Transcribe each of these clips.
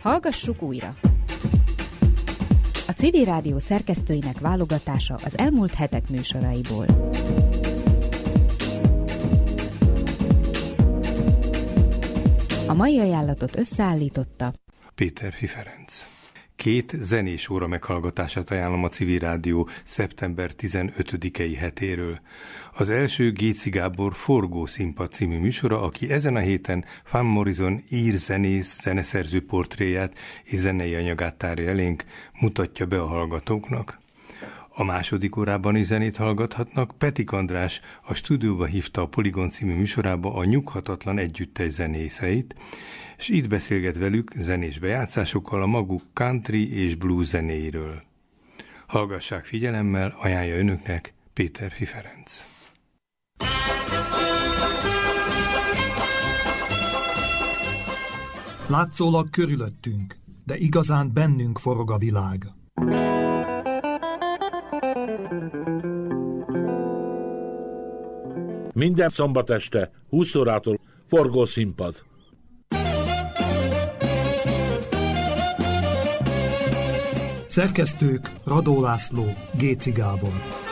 Hallgassuk újra! A Civil Rádió szerkesztőinek válogatása az elmúlt hetek műsoraiból. A mai ajánlatot összeállította Péterfi Ferenc. 2 zenés óra meghallgatását ajánlom a Civil Rádió szeptember 15-i hetéről. Az első Géci Gábor Forgó Színpad című műsora, aki ezen a héten Van Morrison ír zenész, zeneszerző portréját és zenei anyagát tárja elénk, mutatja be a hallgatóknak. A második órában is zenét hallgathatnak. Petik András a stúdióba hívta a Poligon című műsorába a Nyughatatlan Együttes zenészeit, és itt beszélget velük zenés bejátszásokkal a maguk country és blues zenéiről. Hallgassák figyelemmel, ajánlja önöknek Péterfi Ferenc. Látszólag körülöttünk, de igazán bennünk forog a világ. Minden szombat este, 20 órától Forgó Színpad. Szerkesztők Radó László, Géci Gábor.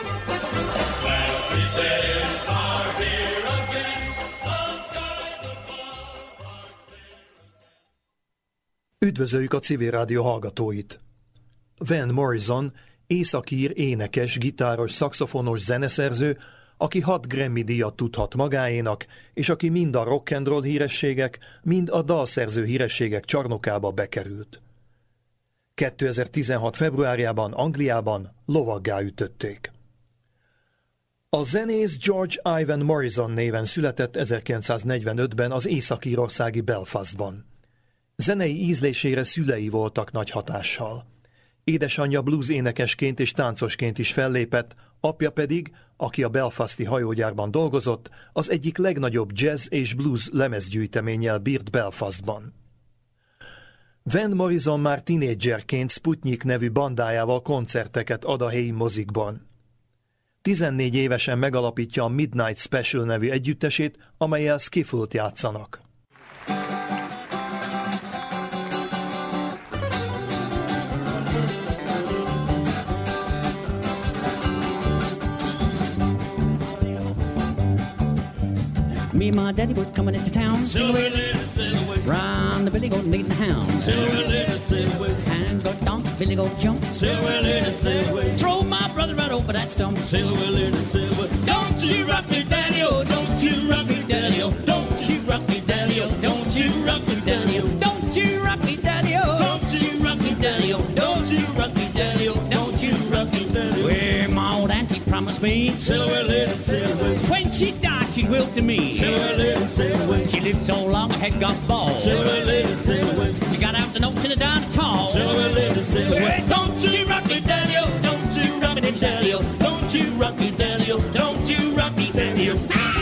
Üdvözöljük a Civil Rádió hallgatóit! Van Morrison, északír énekes, gitáros, szaxofonos zeneszerző, aki 6 Grammy-díjat tudhat magáénak, és aki mind a rock'n'roll hírességek, mind a dalszerző hírességek csarnokába bekerült. 2016. februárjában Angliában lovaggá ütötték. A zenész George Ivan Morrison néven született 1945-ben az észak-írországi Belfastban. Zenei ízlésére szülei voltak nagy hatással. Édesanyja blues énekesként és táncosként is fellépett, apja pedig, aki a belfasti hajógyárban dolgozott, az egyik legnagyobb jazz és blues lemezgyűjteménnyel bírt Belfastban. Van Morrison már tinédzserként Sputnik nevű bandájával koncerteket ad a helyi mozikban. 14 évesen megalapítja a Midnight Special nevű együttesét, amellyel skiffle-t játszanak. Me and my daddy was coming into town. Round the billy goat leading the hounds. Hand go donk, billy goat jump. Throw my brother right over that stump. Don't you rock me, daddy-o, don't you rock me, daddy-o, don't you rock me, daddy-o, don't you rock me, daddy-o, don't you rock me, daddy-o, don't you rock me, daddy-o, don't you rock me, daddy-o, don't you rock me, daddy-o. Well, my old auntie promised me when she died she'd will to me. She lived so long her head got bald. She got out the notes in a down tall. Well, don't you rock me, daddy-o, don't you rock me, daddy-o, don't you rock me, daddy-o, don't you rock me, daddy-o.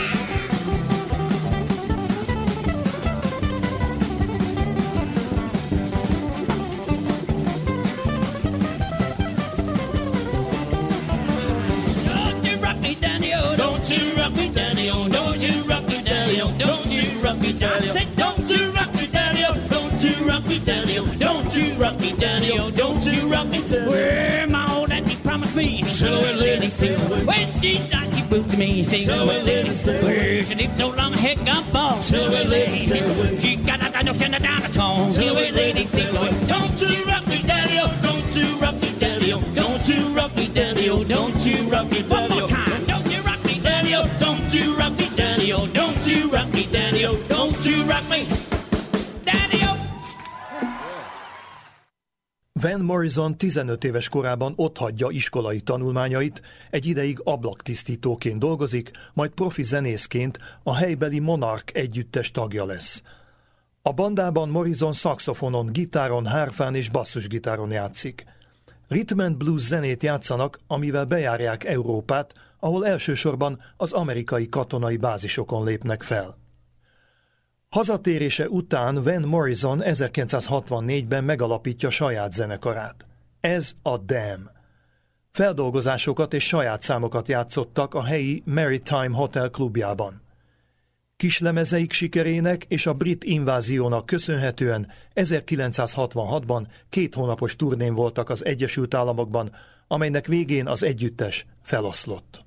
Don't you rock me, daddy-o, don't you rock me, daddy-o, don't you rock me, daddy-o. I said, don't you rock me, daddy-o, don't you rock me, daddy-o, don't you rock me, daddy-o, don't you rock me, daddy-o. Well, my old auntie promised me, silver lady, silver. When she died, she moved to me, silver lady, silver. Well, she lived so long, her head got bald, silver lady, silver. She got out the notion down the tone, silver lady, silver. Don't you rock me, daddy-o, don't you rock me, daddy-o, don't you rock me, daddy-o, don't you rock me, daddy-o. One more time, don't you rock me, daddy-o, don't you rock me, daddy-o, don't you rock me, daddy-o, don't you rock me, daddy-o. Van Morrison 15 éves korában otthagyja iskolai tanulmányait, egy ideig ablaktisztítóként dolgozik, majd profi zenészként a helybeli Monarch együttes tagja lesz. A bandában Morrison szaxofonon, gitáron, hárfán és basszusgitáron játszik. Rhythm and blues zenét játszanak, amivel bejárják Európát, ahol elsősorban az amerikai katonai bázisokon lépnek fel. Hazatérése után Van Morrison 1964-ben megalapítja saját zenekarát. Ez a Damn. Feldolgozásokat és saját számokat játszottak a helyi Maritime Hotel klubjában. Kislemezeik sikerének és a brit inváziónak köszönhetően 1966-ban 2 hónapos turnén voltak az Egyesült Államokban, amelynek végén az együttes feloszlott.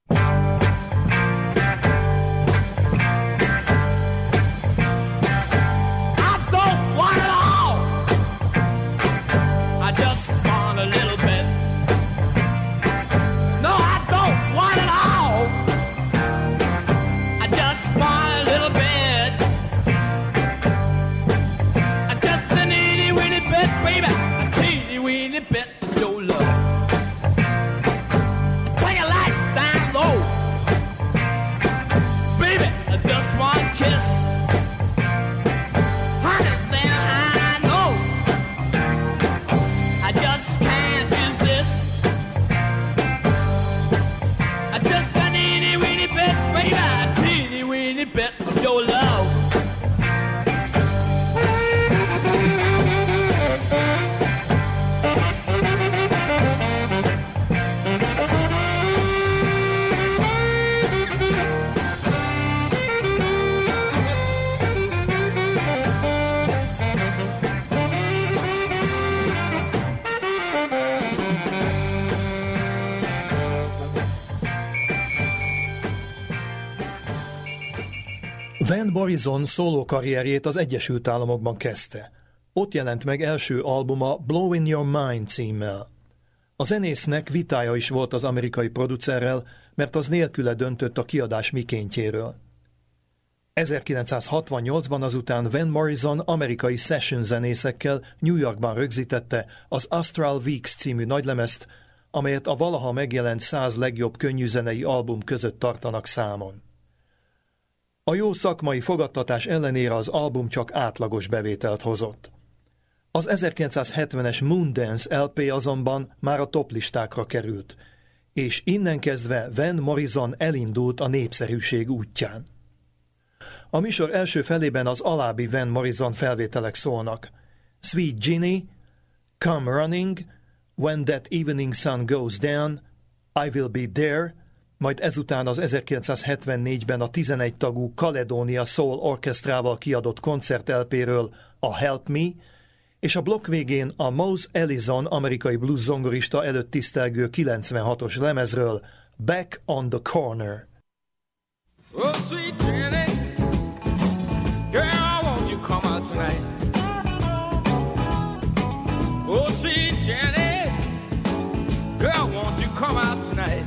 Van Morrison szóló karrierjét az Egyesült Államokban kezdte. Ott jelent meg első albuma Blowin' Your Mind címmel. A zenésznek vitája is volt az amerikai producerrel, mert az nélküle döntött a kiadás mikéntjéről. 1968-ban azután Van Morrison amerikai session zenészekkel New Yorkban rögzítette az Astral Weeks című nagylemezt, amelyet a valaha megjelent 100 legjobb könnyűzenei album között tartanak számon. A jó szakmai fogadtatás ellenére az album csak átlagos bevételt hozott. Az 1970-es Moondance LP azonban már a toplistákra került, és innen kezdve Van Morrison elindult a népszerűség útján. A műsor első felében az alábbi Van Morrison felvételek szólnak: Sweet Ginny, Come Running, When That Evening Sun Goes Down, I Will Be There, majd ezután az 1974-ben a 11 tagú Caledonia Soul Orchestrával kiadott koncert LP-ről a Help Me, és a blokk végén a Mose Allison amerikai blues zongorista előtt tisztelgő 96-os lemezről Back on the Corner. Oh, sweet Jenny, girl, won't you come out tonight? Oh, sweet Jenny, girl, won't you come out tonight?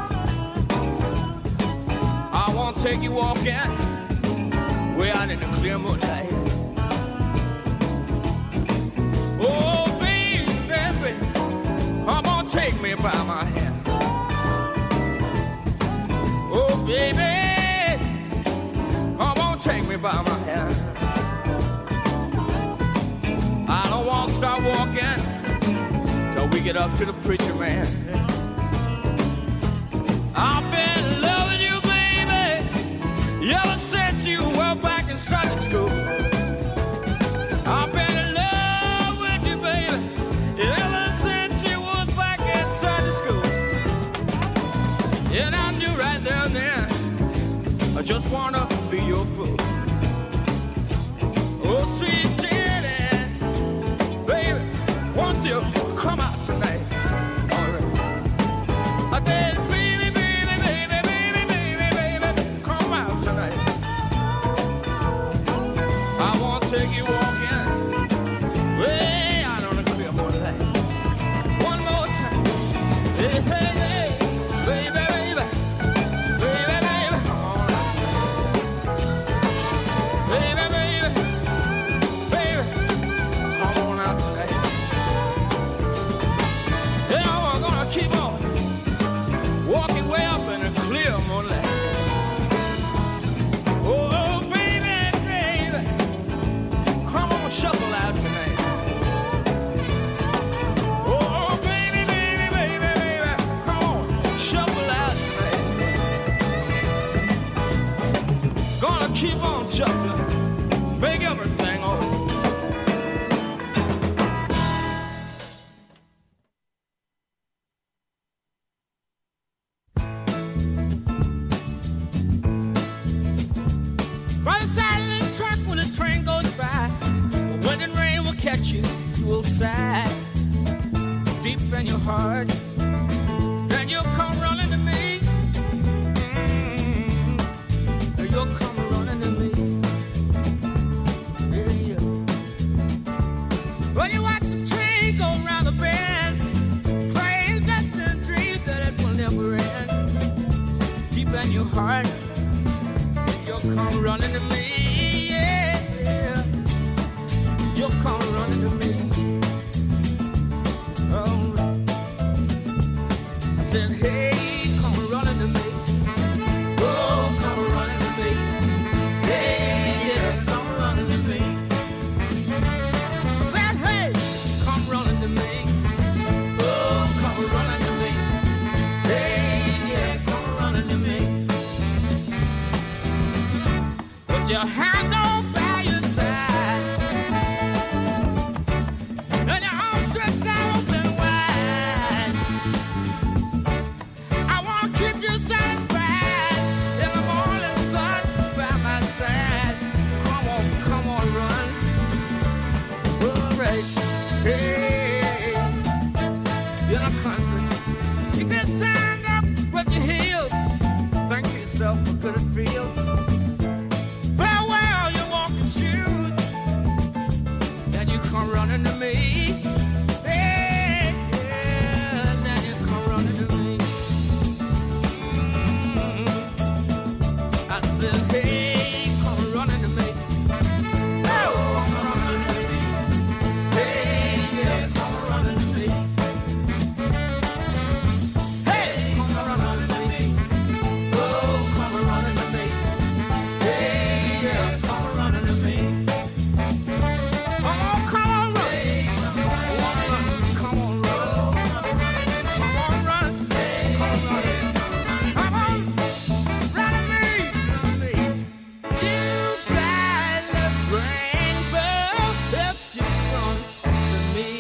I want to take you walking way out in the clear moonlight. Oh, baby, come on, take me by my hand. Oh, baby, come on, take me by my hand. I don't want to start walking till we get up to the preacher man. I've been loving you, baby, ever since you were back in Sunday school. I've been in love with you, baby, ever since you was back in Sunday school. And I knew right there and then I just wanna be your fool. Oh, sweet Jenny, baby, won't you come out tonight? All right. I said, baby, baby, baby, baby, baby, baby, come out tonight. I want to take you walking way out on the clear moonlight. One more time. Hey, hey, hey, baby, baby, baby, baby, come on out. Baby, baby, baby, come on out tonight. Yeah, we're gonna keep on walking way up in the clear moonlight. Oh, baby, baby, come By the side of the track when the train goes by. When the rain will catch you, you will sigh deep in your heart. Then you'll come running to me. You'll come running to me. Yeah, yeah. Well, you watch the train go round the bend. Playing just a dream that it will never end. Deep in your heart, you'll come running to me. Yeah, yeah. You'll come running to me. Oh, I said, hey, come running to me. Oh, come running to me. Hey, yeah, come running to me. I said, hey, come running to me. Oh, come running to me. Hey, yeah, come running to me. Put your hand on by your side. And your arms stretched out open wide. I want to keep you satisfied. In the morning sun by my side. Come on, run. All right. Hey, in the country. You can stand up with your heels. Think to yourself, what could it feel? Farewell, your walking shoes. Then you come running to me. Hey, yeah, then you come running to me. I said, hey, come running to me. Oh, come running to me. Hey, yeah, come running to me. Hey, come running to me. Oh, come running to me. Hey, yeah, come running to me. Oh, come on, run. Come on, run. Come on, run. Come on, run. Come on, run to me. You got the rainbow if you run to me.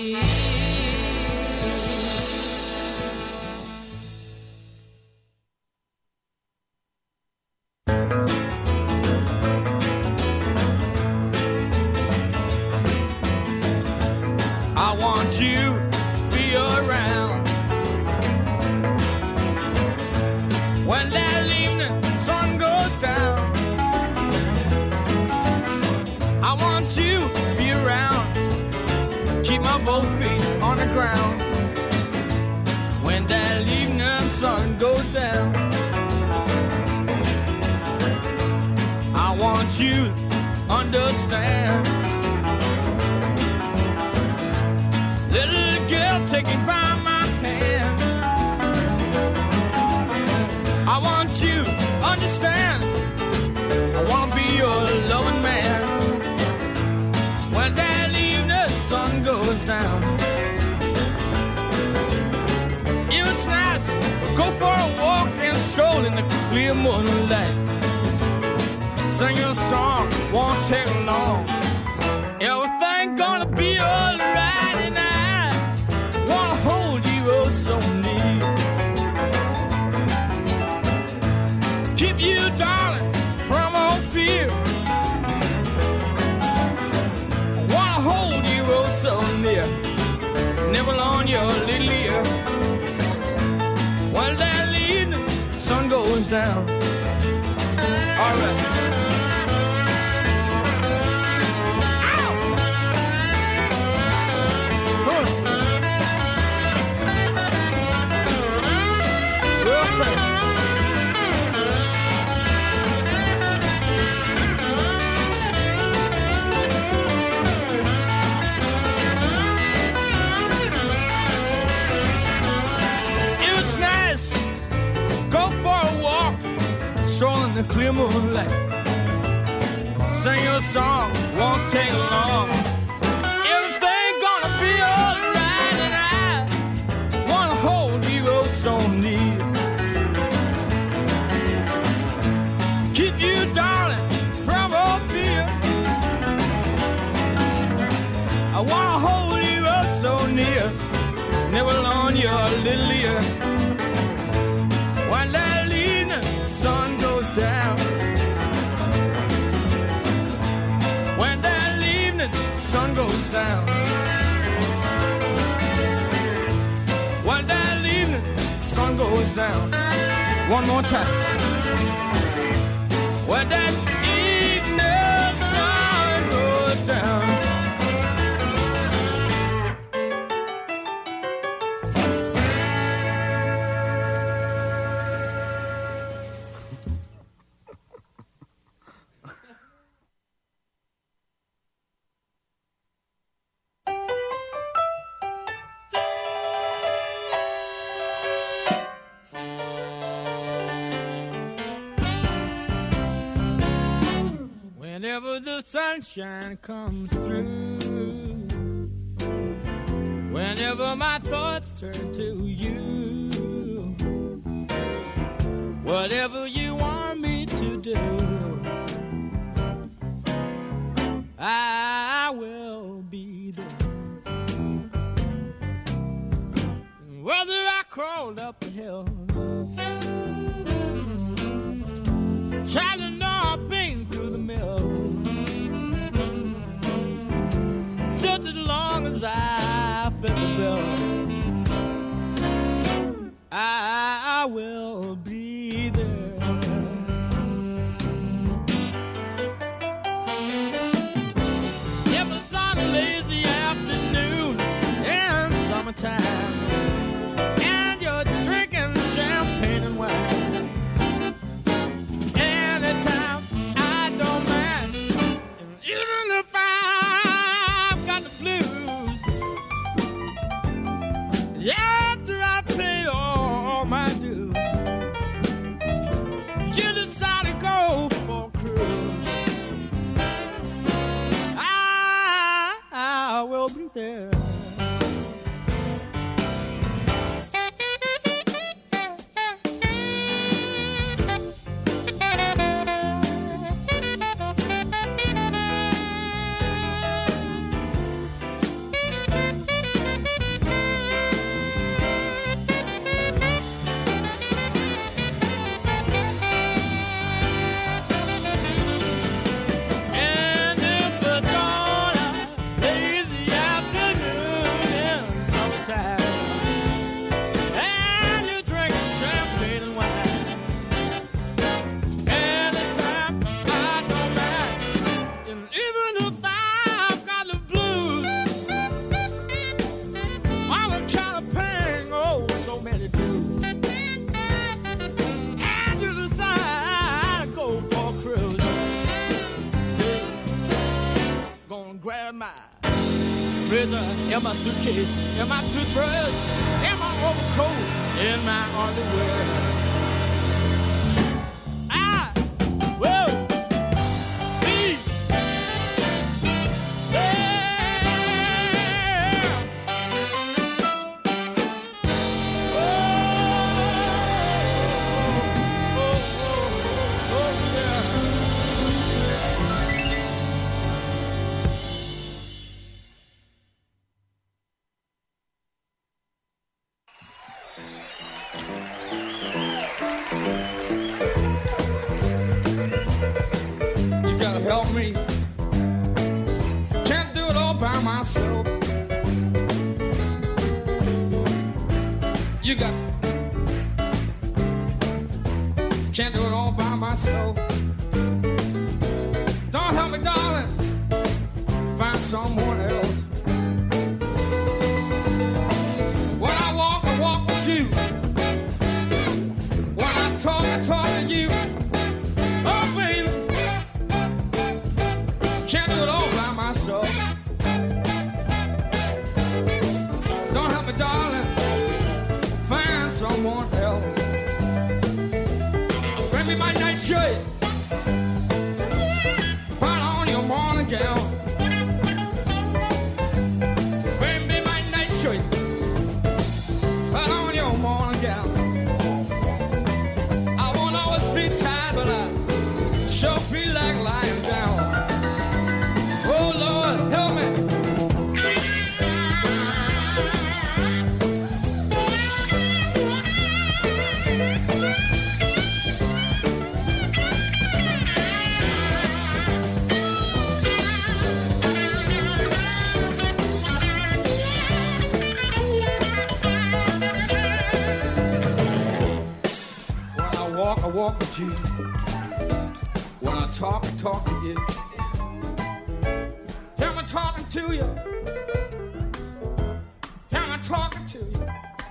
I want you to be around when that evening sun goes down. I want you to be around, keep my both feet on the ground when that evening sun goes down. I want you to understand. Little girl, take me by my hand. I want you to understand. I want to be your loving man when that evening sun goes down. It's nice, go for a walk and stroll in the clear moonlight. Sing your song, won't take long. Everything gonna be alright, and I wanna hold you oh so near. Keep you, darling, from all fear. I wanna hold you oh so near, nibble on your little ear while that evening sun goes down. All right. It's nice, go for a walk, stroll in the clear moonlight. Sing your song, won't take long. Everything gonna be alright, and I wanna hold you oh so near. Keep you, darling, from all fear. I wanna hold you oh so near, nibble on your little ear when that evening sun goes down. One more time. When that evening sun goes down, whenever the sunshine comes through, whenever my thoughts turn to you, whatever you want me to do, I will be there. Whether I crawled up the hill, traveling I've been through the mill, just as long as I fit the bill, I will be there. If it's on a lazy afternoon in summertime, and you're drinking champagne and wine, anytime I don't mind, and even if I've got the blues, after I paid all my dues, you decide to go for a cruise, I will be there. In my suitcase, in my toothbrush, in my overcoat, in my underwear, I will be there. Oh, yeah. Help me, can't do it all by myself. You got, can't do it all by myself. Don't help me, darling, find someone else. When I walk with you. When I talk to you. Oh, baby, can't do it all by myself. Don't help me, darling, find someone else. Bring me my nightshirt, put on your morning gown. Bring me my nightshirt, put on your morning gown. I won't always be tired, but I sure feel like lying down. Oh, talking to you, when I talk to you, am I talking to you? Am I talking to you?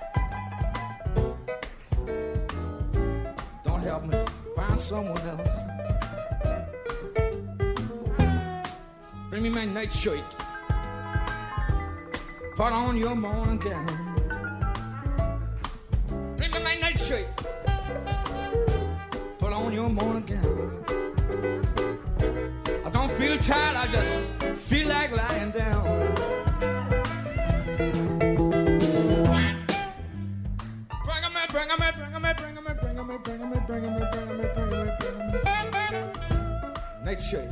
Don't help me, find someone else. Bring me my nightshirt, put on your morning gown. Bring me my nightshirt, put on your morning gown. I don't feel tired, I just feel like lying down. Bring 'em in, bring 'em in, bring 'em in, bring 'em in, bring 'em in, bring 'em in, bring 'em in, bring 'em in, bring 'em in, bring 'em in. Nightshirt.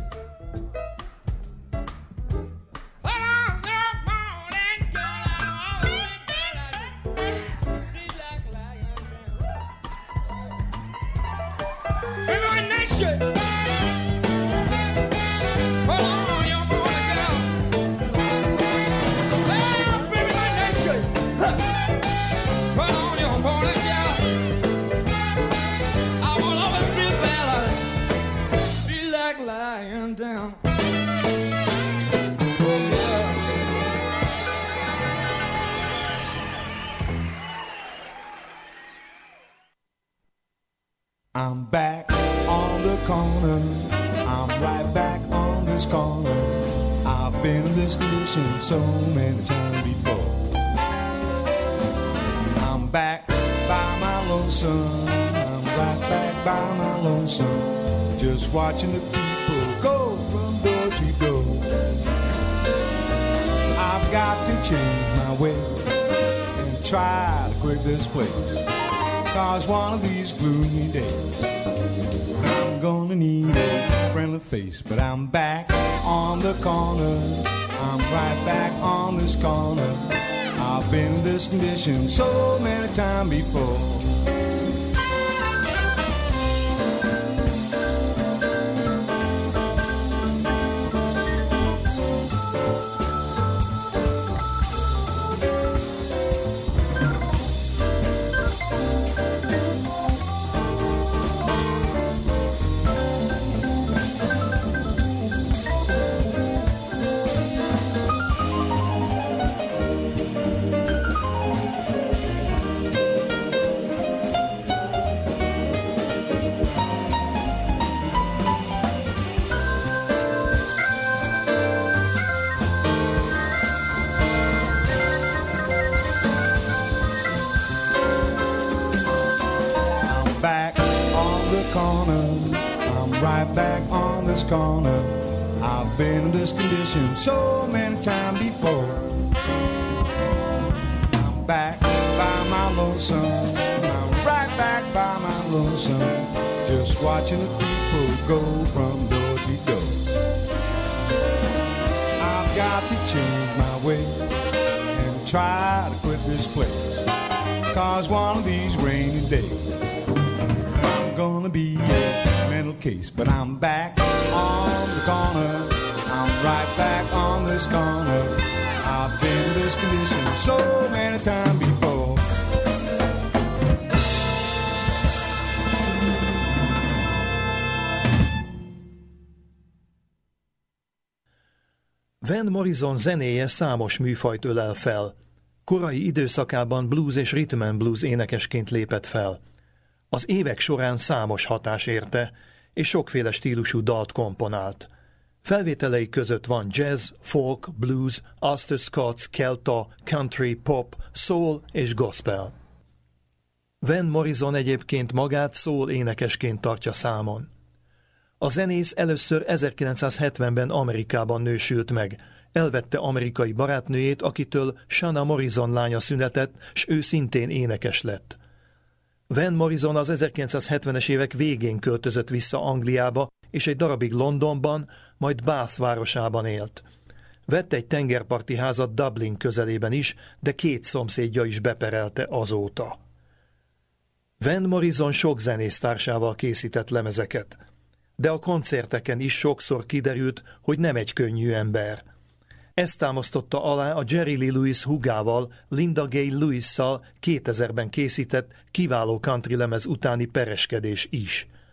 I'm back on the corner, I'm right back on this corner. I've been in this condition so many times before. I'm back by my lonesome, I'm right back by my lonesome, just watching the people go from door to door. I've got to change my ways and try to quit this place, 'cause one of these gloomy days I'm gonna need a friendly face. But I'm back on the corner, I'm right back on this corner. I've been in this condition so many times before. Corner, I've been in this condition so many times before. I'm back by my lonesome, I'm right back by my lonesome, just watching the people go from door to door. I've got to change my way and try to quit this place, 'cause one of these rainy days I'm gonna be a mental case. But I'm back on the corner, I'm right back on this corner. I've been in this condition so many times before. Van Morrison zenéje számos műfajt ölel fel. Korai időszakában blues és rhythm and blues énekesként lépett fel. Az évek során számos hatás érte, és sokféle stílusú dalt komponált. Felvételei között van jazz, folk, blues, Ulster Scots, kelta, country, pop, soul és gospel. Van Morrison egyébként magát soul énekesként tartja számon. A zenész először 1970-ben Amerikában nősült meg. Elvette amerikai barátnőjét, akitől Shanna Morrison lánya született, s ő szintén énekes lett. Van Morrison az 1970-es évek végén költözött vissza Angliába, és egy darabig Londonban, majd Bath városában élt. Vett egy tengerparti házat Dublin közelében is, de 2 szomszédja is beperelte azóta. Van Morrison sok zenésztársával készített lemezeket, de a koncerteken is sokszor kiderült, hogy nem egy könnyű ember. Ezt támasztotta alá a Jerry Lee Lewis húgával, Linda Gay Lewis-szal 2000-ben készített kiváló country lemez utáni pereskedés is.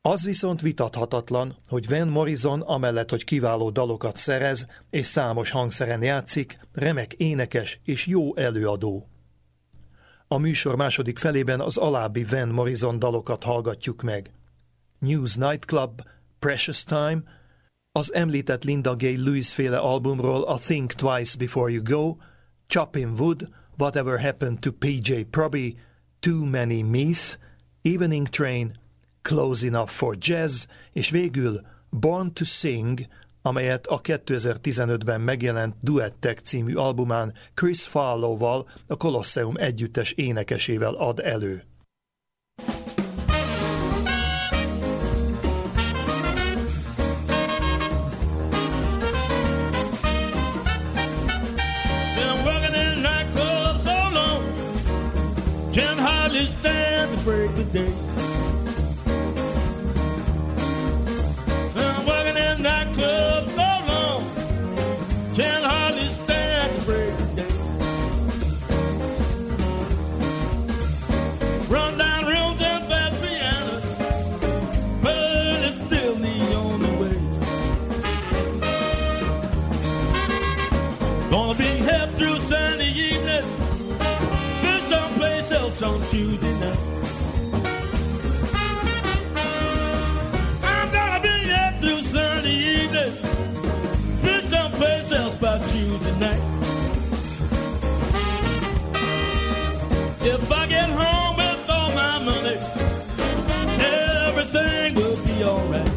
Az viszont vitathatatlan, hogy Van Morrison amellett, hogy kiváló dalokat szerez és számos hangszeren játszik, remek énekes és jó előadó. A műsor második felében az alábbi Van Morrison dalokat hallgatjuk meg. News Nightclub, Precious Time, az említett Linda Gay Lewis féle albumról a Think Twice Before You Go, Chopping Wood, Whatever Happened to P.J. Proby, Too Many Me's, Evening Train, Close Enough for Jazz, és végül Born to Sing, amelyet a 2015-ben megjelent Duettek című albumán Chris Farlow-val, a Colosseum együttes énekesével ad elő. Can hardly stand to break the day. I'm working in that club so long, can hardly stand to break the day. Run down rooms and fast pianos, but it's still the only way. Gonna be head through Sunday evening, someplace else on Tuesday night. I'm gonna be there through Sunday evening, be someplace else by Tuesday night. If I get home with all my money, everything will be alright.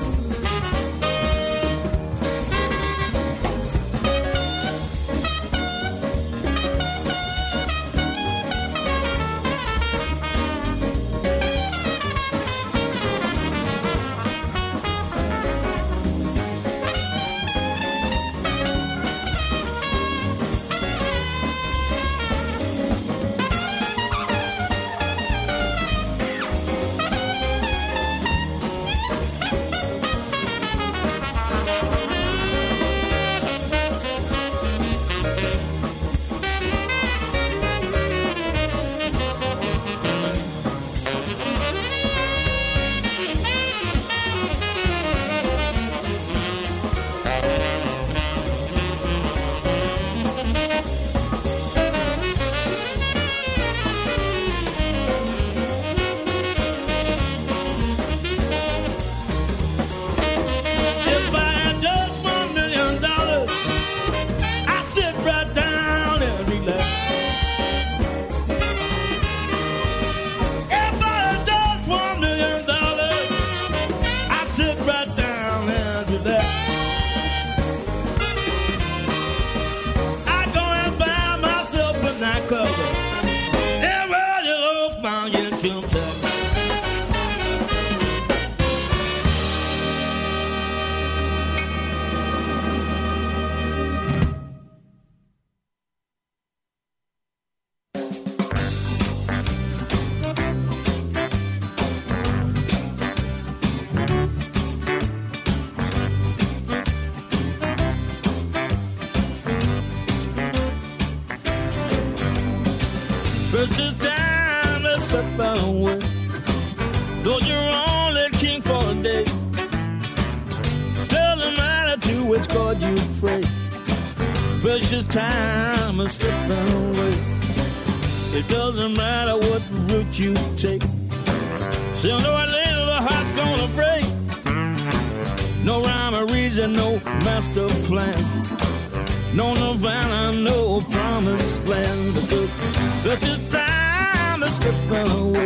Precious time to slip away, though you're only king for a day. Doesn't matter to which God you pray. Precious time is slipping away. It doesn't matter what route you take. Sooner or later the heart's gonna break. No rhyme or reason, no master plan. No Nirvana, no promised land. Because precious time is slipping away.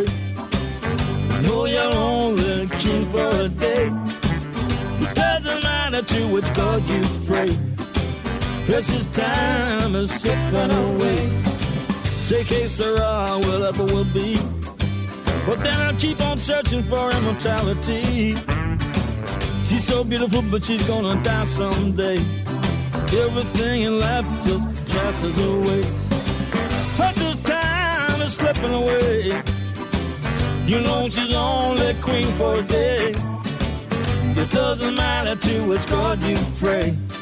Know you're only king for a day. It doesn't matter to which God you pray. Precious time is slipping away. Say que sera, whatever will be. But then I'll keep on searching for immortality. She's so beautiful, but she's gonna die someday. Everything in life just passes away. Precious time is slipping away. You know she's only queen for a day. It doesn't matter to which God you pray.